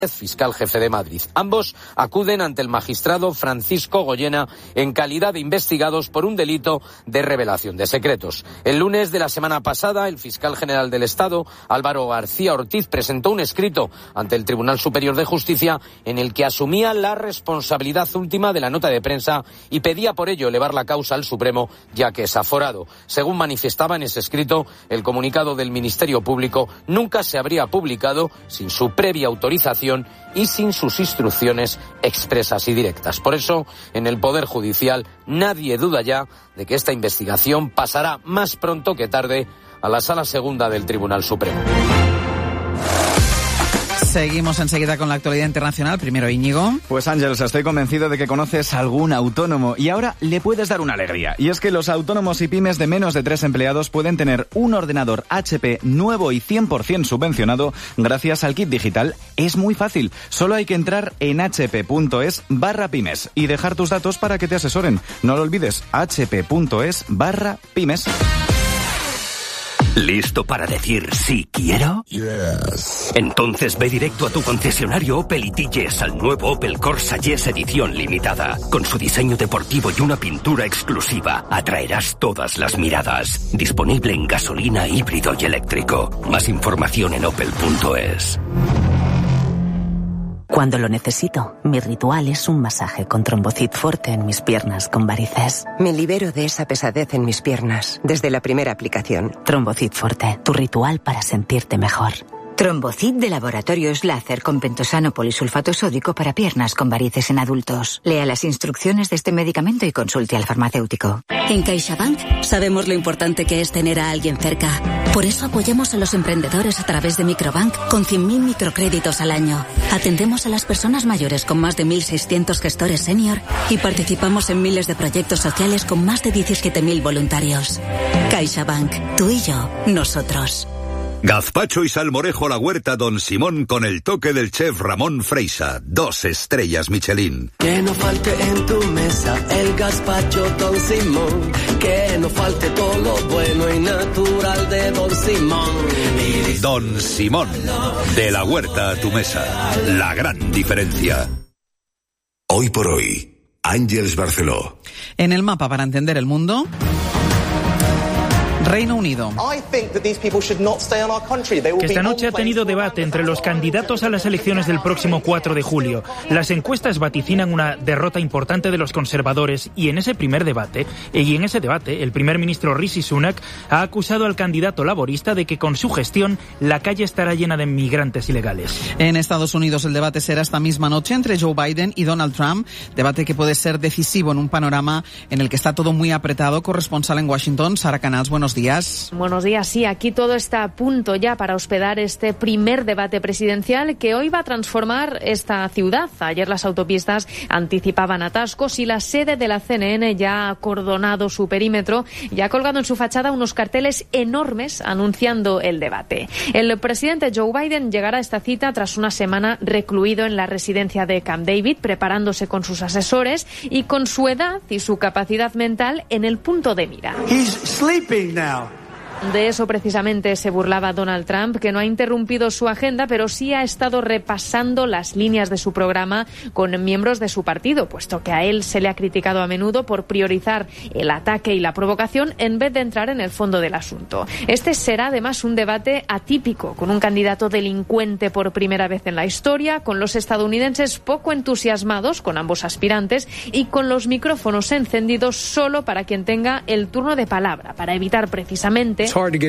fiscal jefe de Madrid. Ambos acuden ante el magistrado Francisco Goyena en calidad de investigados por un delito de revelación de secretos. El lunes de la semana pasada, el fiscal general del Estado, Álvaro García Ortiz, presentó un escrito ante el Tribunal Superior de Justicia en el que asumía la responsabilidad última de la nota de prensa y pedía por ello elevar la causa al Supremo, ya que es aforado. Según manifestaba en ese escrito, el comunicado del Ministerio Público nunca se habría publicado sin su previa autorización y sin sus instrucciones expresas y directas. Por eso, en el Poder Judicial nadie duda ya de que esta investigación pasará más pronto que tarde a la Sala Segunda del Tribunal Supremo. Seguimos enseguida con la actualidad internacional. Primero, Íñigo. Pues Ángeles, estoy convencido de que conoces algún autónomo y ahora le puedes dar una alegría. Y es que los autónomos y pymes de menos de 3 empleados pueden tener un ordenador HP nuevo y 100% subvencionado gracias al kit digital. Es muy fácil. Solo hay que entrar en hp.es/pymes y dejar tus datos para que te asesoren. No lo olvides, hp.es/pymes. ¿Listo para decir sí quiero? Yes. Entonces ve directo a tu concesionario Opel y Yes al nuevo Opel Corsa Yes edición limitada. Con su diseño deportivo y una pintura exclusiva, atraerás todas las miradas. Disponible en gasolina, híbrido y eléctrico. Más información en opel.es. Cuando lo necesito, mi ritual es un masaje con Trombocid Forte en mis piernas con varices. Me libero de esa pesadez en mis piernas desde la primera aplicación. Trombocid Forte, tu ritual para sentirte mejor. Trombocid de Laboratorios Láser con pentosano polisulfato sódico para piernas con varices en adultos. Lea las instrucciones de este medicamento y consulte al farmacéutico. En CaixaBank sabemos lo importante que es tener a alguien cerca. Por eso apoyamos a los emprendedores a través de Microbank con 100.000 microcréditos al año. Atendemos a las personas mayores con más de 1.600 gestores senior y participamos en miles de proyectos sociales con más de 17.000 voluntarios. CaixaBank, tú y yo, nosotros. Gazpacho y salmorejo a la huerta Don Simón con el toque del chef Ramón Freisa. 2 estrellas Michelin. Que no falte en tu mesa el gazpacho Don Simón. Que no falte todo lo bueno y natural de Don Simón. Don Simón, de la huerta a tu mesa. La gran diferencia. Hoy por hoy, Ángeles Barceló. En el mapa para entender el mundo... Reino Unido. Que esta noche ha tenido debate entre los candidatos a las elecciones del próximo 4 de julio. Las encuestas vaticinan una derrota importante de los conservadores y en ese debate, el primer ministro Rishi Sunak ha acusado al candidato laborista de que con su gestión la calle estará llena de migrantes ilegales. En Estados Unidos el debate será esta misma noche entre Joe Biden y Donald Trump, debate que puede ser decisivo en un panorama en el que está todo muy apretado. Corresponsal en Washington, Sara Canals, buenos días. Buenos días, sí, aquí todo está a punto ya para hospedar este primer debate presidencial que hoy va a transformar esta ciudad. Ayer las autopistas anticipaban atascos y la sede de la CNN ya ha acordonado su perímetro y ha colgado en su fachada unos carteles enormes anunciando el debate. El presidente Joe Biden llegará a esta cita tras una semana recluido en la residencia de Camp David, preparándose con sus asesores y con su edad y su capacidad mental en el punto de mira. He's sleeping now. De eso precisamente se burlaba Donald Trump, que no ha interrumpido su agenda, pero sí ha estado repasando las líneas de su programa con miembros de su partido, puesto que a él se le ha criticado a menudo por priorizar el ataque y la provocación en vez de entrar en el fondo del asunto. Este será además un debate atípico, con un candidato delincuente por primera vez en la historia, con los estadounidenses poco entusiasmados con ambos aspirantes y con los micrófonos encendidos solo para quien tenga el turno de palabra, para evitar precisamente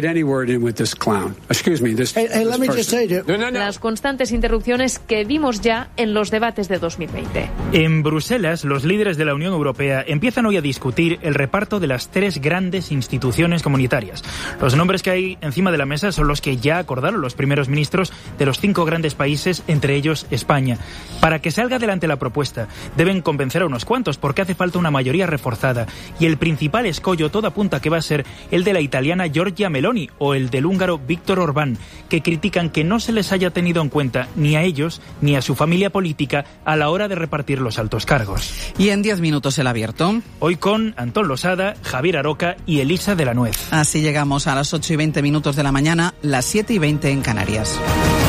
las constantes interrupciones que vimos ya en los debates de 2020. En Bruselas, los líderes de la Unión Europea empiezan hoy a discutir el reparto de las 3 grandes instituciones comunitarias. Los nombres que hay encima de la mesa son los que ya acordaron los primeros ministros de los 5 grandes países, entre ellos España. Para que salga adelante la propuesta, deben convencer a unos cuantos porque hace falta una mayoría reforzada. Y el principal escollo todo apunta que va a ser el de la italiana Giorgia Meloni o el del húngaro Viktor Orbán, que critican que no se les haya tenido en cuenta ni a ellos ni a su familia política a la hora de repartir los altos cargos. Y en 10 minutos el abierto. Hoy con Antón Losada, Javier Aroca y Elisa de la Nuez. Así llegamos a las 8:20 de la mañana, las 7:20 en Canarias.